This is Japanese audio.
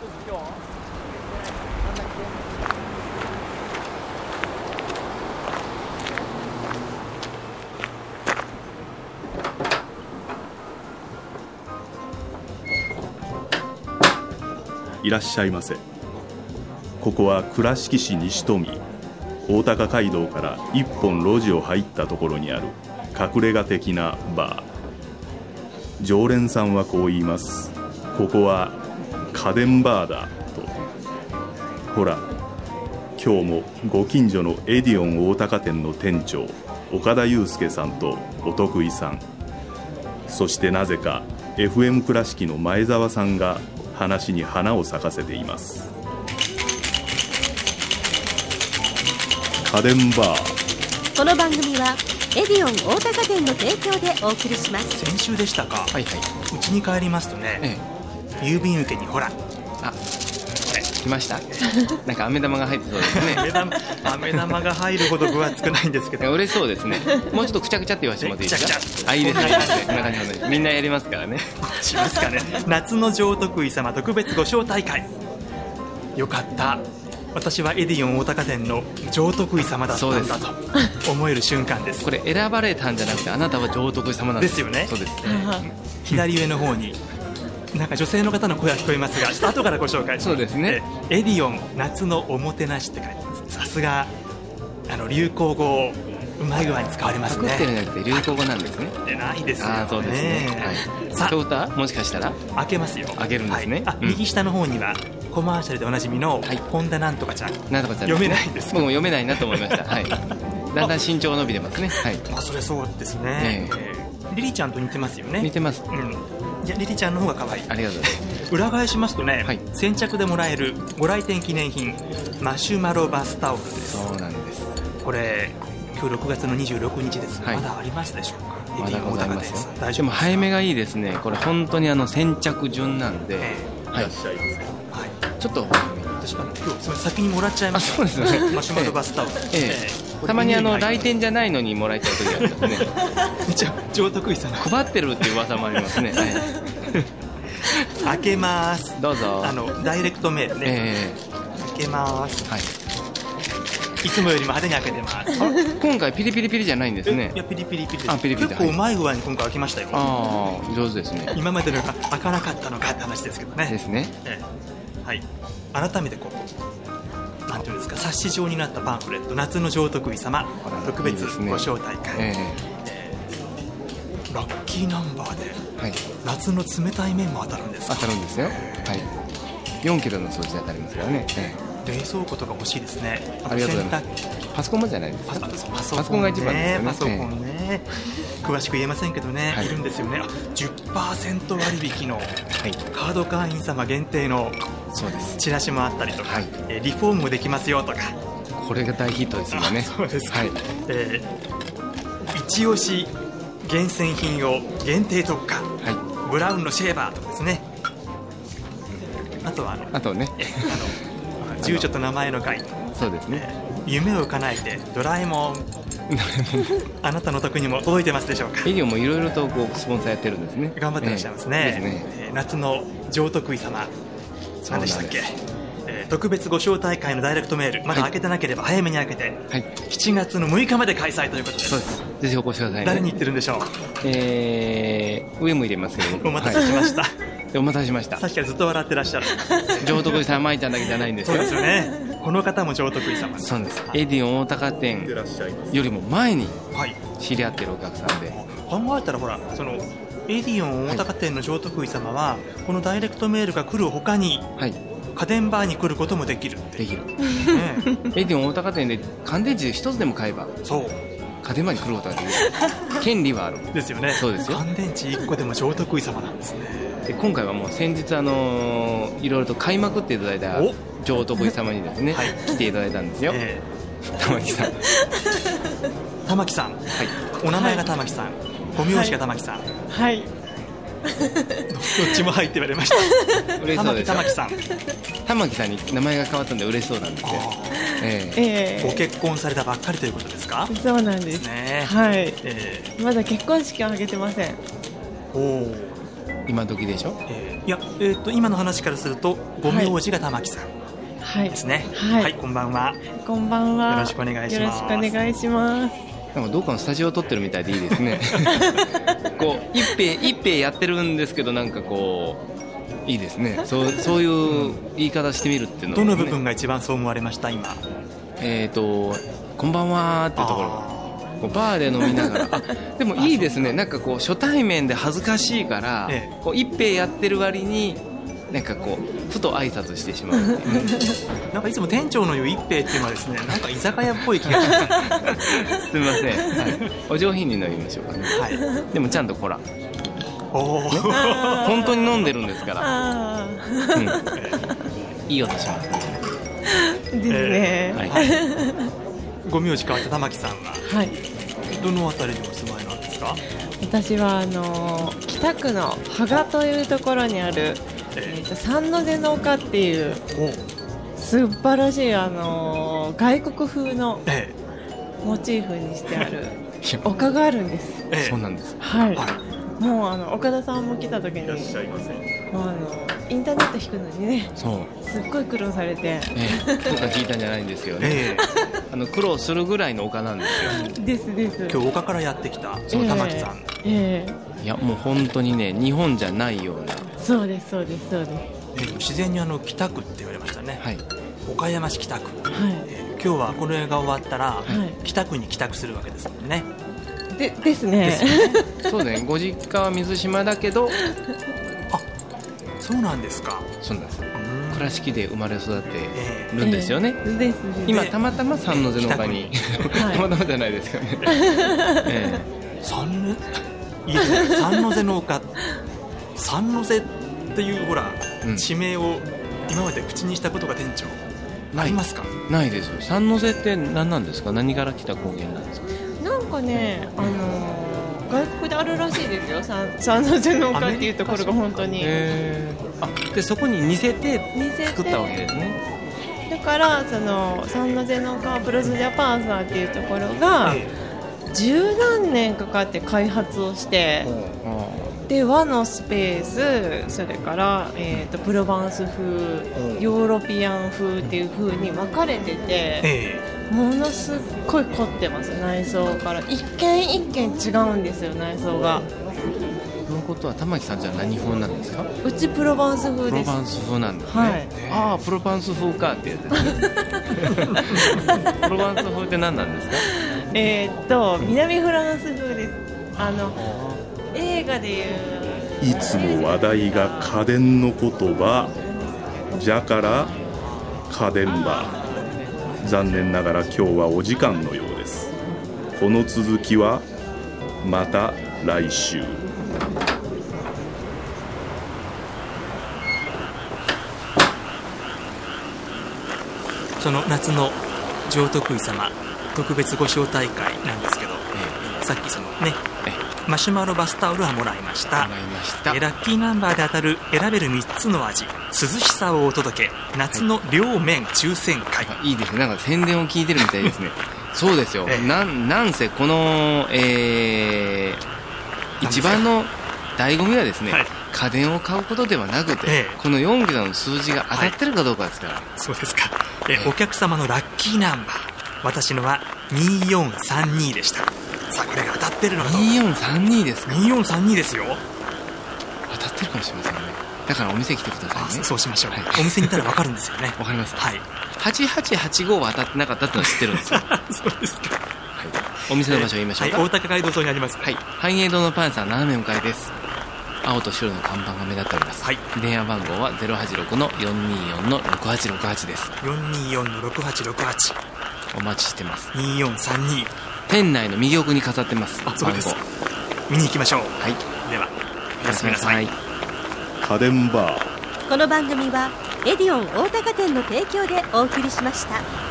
いらっしゃいませ。ここは倉敷市西富大高街道から一本路地を入ったところにある隠れ家的なバー。常連さんはこう言います。ここは家電バーだと。ほら、今日もご近所のエディオン大高店の店長岡田祐介さんとお得意さん、そしてなぜか FM 倉敷の前澤さんが話に花を咲かせています。家電バー。 この番組はエディオン大高店の提供でお送りします。 先週でしたか。 はいはい。 うちに帰りますとね、郵便受けにほら、 来ましたなんか飴玉が入ってそうですね飴玉が入るほど分厚くないんですけど嬉しそうですね。もうちょっとくちゃくちゃって言わせてもらっていいですか。いいですね。こんな感じでみんなやりますからね。 しますかね。夏の上得意様特別ご招待会。よかった、私はエディオン大高店の上得意様だったんだと思える瞬間です。 これ選ばれたんじゃなくて、あなたは上得意様なんです。 ですよね。 そうです、 左上の方になんか女性の方の声が聞こえますが、ちょっと後からご紹介します。 そうですね。 エディオン夏のおもてなしって書いてます。さすが流行語をうまい具合に使われますね。 作ってるんじゃなくて流行語なんですね。 でないですよね。 そうですね、はい、さあ翔太、もしかしたら開けますよ。 開けるんですね、 右下の方にはコマーシャルでおなじみの本田なんとかちゃん、 なんとかちゃん、 読めないんです。 僕も読めないなと思いました、はい、だんだん身長伸びてますね、はい、 それそうですね、リリちゃんと似てますよね。 似てます、 いやリリちゃんの方が可愛い。 ありがとうございます。 裏返しますとね、先着でもらえるご来店記念品マシュマロバスタオルです。 そうなんです。 これ今日6月の26日ですが、まだありますでしょうか。 まだございますよ。 大丈夫ですか。 でも早めがいいですね。これ本当に先着順なんで、 いらっしゃいませ。 ちょっっと確かに今日先にもらっちゃいました。 そうですね。 マシュマロバスタオル、 たまに来店じゃないのにもらえちゃう時あるんですね。 一応上得意さん配ってるっていう噂もありますね。 開けます。 どうぞ。 ダイレクトメールね、開けます。はい。いつもよりも派手に開けてます。 今回ピリピリピリじゃないんですね。 いやピリピリピリです。 あ、ピリピリ。 結構うまい具合に今回開きましたよ。 ああ、上手ですね。 今までのが開かなかったのかって話ですけどね。 ですね。 はい。改めてなんていうんですか、冊子状になったパンフレット、夏の上得意様特別ご招待会。ラッキーナンバーで、夏の冷たい麺も当たるんですか。 当たるんですよ。はい。4キロの数字で当たりますからね。 冷蔵庫とか欲しいですね。 ありがとうございます。パソコンもじゃないですか。 パソコンが一番ですよね。パソコンね。詳しく言えませんけどね、いるんですよね。10% 割引のカード会員様限定のチラシもあったりとか、リフォームもできますよとか。 これが大ヒットですよね。 そうですか。一押し厳選品を限定特価、ブラウンのシェーバーとかですね。あとね、住所と名前の書いて、 そうですね。 夢を叶えてドラえもんあなたの宅にも届いてますでしょうか。 エディオンもいろいろとスポンサーやってるんですね。 頑張ってらっしゃいますね。夏の上得意様、何でしたっけ。特別ご招待会のダイレクトメール、まだ開けてなければ早めに開けて、7月の6日まで開催ということです。 そうです。ぜひお越しくださいね。 誰に言ってるんでしょう。 上も入れますけど。 お待たせしました。 お待たせしました。 さっきからずっと笑ってらっしゃる。 上得意さん、舞ちゃんだけじゃないんですよ。 そうですよね。この方も上得意様。 そうです。エディオン大高店よりも前に知り合ってるお客さんで。 考えたらほら、エディオン大高店の上得意様はこのダイレクトメールが来る他に、家電バーに来ることもできる。 できる。エディオン大高店で乾電池一つでも買えば、家電バーに来ることができる。権利はある。 ですよね。 そうですよ。 乾電池1個でも上得意様なんですね。 で今回はもう先日いろいろと買いまくっていただいた上得意様にですね、来ていただいたんですよ。玉木さん。 玉木さん。お名前が玉木さん。ご名字が玉木さん。 はい。 どっちも入って言われました。 嬉しそうです。 玉木さん。 玉木さんに名前が変わったんで嬉しそうなんですよ。 ご結婚されたばっかりということですか。 そうなんですね。 はい。まだ結婚式を挙げてません。 今時でしょ。 いや、今の話からするとご名字が玉木さんですね。はい、はい、こんばんは。 こんばんは。 よろしくお願いします。 よろしくお願いします。 なんかどっかのスタジオを撮ってるみたいでいいですねこう一平やってるんですけど、なんかこういいですね。そういう言い方してみるっていうのは、ね、 どの部分が一番そう思われました？今こんばんはっていうところ、こうバーで飲みながらでもいいですね。なんかこう初対面で恥ずかしいから、こう一平やってる割になんかこうふと挨拶してしまうっていうなんかいつも店長の言う一平っていうのはですね、なんか居酒屋っぽい気がすみません、はい、お上品に飲みましょうかね、はい、でもちゃんとコラ本当に飲んでるんですから、いい音しますねですね、 はい、ご名字変わった玉木さんは、はい、どの辺りにお住まいなんですか？ 私は北区の芳賀というところにある、三の瀬の丘っていう素晴らしい外国風のモチーフにしてある丘があるんです。 そうなんです。 はい。もう岡田さんも来た時にいらっしゃいませ。インターネット引くのにね、そうすっごい苦労されて、 僕が聞いたんじゃないんですよね、苦労するぐらいの丘なんですよ。 です。 今日丘からやってきたその玉木さん、 いやもう本当にね、日本じゃないような。 そうです。 自然に北区って言われましたね、はい、岡山市北区、はい、今日はこの映画終わったら、北区に帰宅するわけですもんね。 ですね。 そうね、ご実家は水島だけどあ、そうなんですか。 そうなんです。倉敷で生まれ育ってるんですよね、 です今たまたま三の瀬の丘に、たまたまじゃないですよね、 三の瀬の丘、三の瀬っていうほら、地名を今まで口にしたことが店長ありますか？ ないですよ。三の瀬って何なんですか？何から来た方言なんですか？ なんかね、外国であるらしいですよ、三の瀬の丘っていうところが本当に。 でそこに似せて作ったわけですね。 だから三の瀬の丘プロスジャパンさんっていうところが十何年かかって開発をして、で和のスペース、それから、プロバンス風、ヨーロピアン風っていう風に分かれてて、ものすっごい凝ってます。内装から一軒一軒違うんですよ、内装が。 そのことは玉木さんじゃ何風なんですか？ うちプロバンス風です。 プロバンス風なんですね、はい、ああプロバンス風かってやつですねプロバンス風って何なんですか？ 南フランス風です。映画でいういつも話題が家電の言葉じゃから家電バー。残念ながら今日はお時間のようです。この続きはまた来週。 その夏の上徳井様特別ご招待会なんですけど、さっきマシュマロバスタオルはもらいました。ラッキーナンバーで当たる選べる3つの味、涼しさをお届け、夏の両面抽選会、 いいですね。なんか宣伝を聞いてるみたいですねそうですよ、なんせこの、一番の醍醐味はですね、家電を買うことではなくて、この4桁の数字が当たってるかどうかですから、 そうですか。お客様のラッキーナンバー、私のは2432でした。さあこれが当たってるのかと。 2432ですか ？2432ですよ。 当たってるかもしれませんね。だからお店来てくださいね。 そうしましょう、お店にいたら分かるんですよね。 分かります。はい。8885は当たってなかったってのは知ってるんですよそうですか。 お店の場所を言いましょうか。 大高街道沿いにあります。 繁栄堂のパン屋さん斜め向かいです。青と白の看板が目立っております。電話番号は 086-424-6868 です。 424-6868 お待ちしてます。 2432、 店内の右奥に飾ってます。 そうです。見に行きましょう。ではおやすみなさい。 家電バー。 この番組はエディオン大高店の提供でお送りしました。